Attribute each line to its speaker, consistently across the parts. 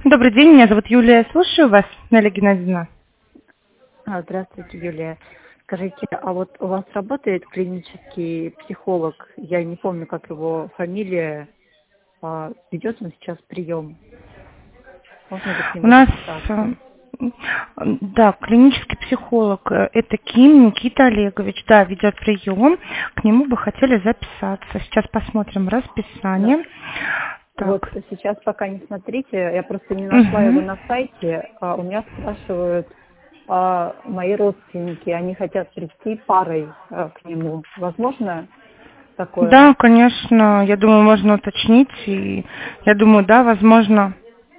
Speaker 1: Добрый день, меня зовут Юлия. Слушаю вас, Нелли Геннадьевна.
Speaker 2: Здравствуйте, Юлия. Скажите, а вот у вас работает клинический психолог? Я не помню, как его фамилия. Ведет он сейчас прием? Можно ли к
Speaker 1: У
Speaker 2: нему
Speaker 1: нас,
Speaker 2: записаться?
Speaker 1: да, клинический психолог, это Ким Никита Олегович, да, ведет прием. К нему бы хотели записаться. Сейчас посмотрим
Speaker 2: Да.
Speaker 1: расписание.
Speaker 2: Вот
Speaker 1: Так.
Speaker 2: сейчас пока не смотрите, я просто не нашла его на сайте. У меня спрашивают мои родственники, они хотят прийти парой к нему. Возможно такое?
Speaker 1: Да, конечно, я думаю, можно уточнить. И я думаю, да, возможно.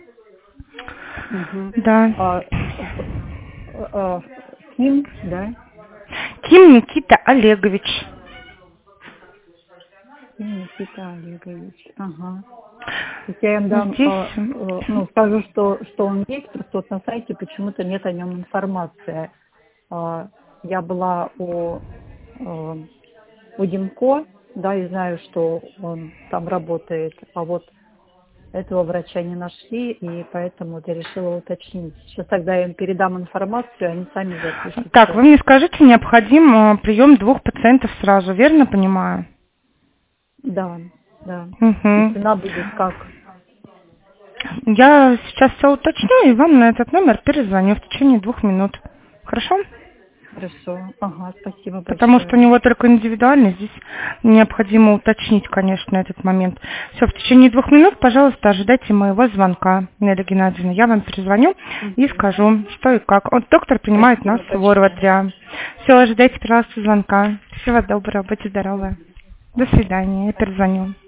Speaker 2: Угу.
Speaker 1: Да.
Speaker 2: Ким, да?
Speaker 1: Ким Никита Олегович.
Speaker 2: Никита Олегович. Ага. То есть я им дам,
Speaker 1: Здесь.
Speaker 2: скажу, что он есть, просто вот на сайте почему-то нет о нем информации. Я была у Димко, да, и знаю, что он там работает, а вот этого врача не нашли, и поэтому вот я решила уточнить. Сейчас тогда я им передам информацию, они сами запишутся.
Speaker 1: Так, вы мне скажите, необходим прием 2 пациентов сразу, верно понимаю?
Speaker 2: Да, да. И
Speaker 1: Угу.
Speaker 2: цена будет как?
Speaker 1: Я сейчас все уточню и вам на этот номер перезвоню в течение 2 минут. Хорошо?
Speaker 2: Хорошо. Ага, спасибо
Speaker 1: Потому что у
Speaker 2: большое.
Speaker 1: него только индивидуально, здесь необходимо уточнить, конечно, этот момент. Все, в течение 2 минут, пожалуйста, ожидайте моего звонка, Нелли Геннадьевна. Я вам перезвоню и скажу, что и как. Вот доктор принимает
Speaker 2: Спасибо
Speaker 1: нас в
Speaker 2: большое.
Speaker 1: Орватря. Все, ожидайте, пожалуйста, звонка. Всего доброго, будьте здоровы. До свидания, я перезвоню.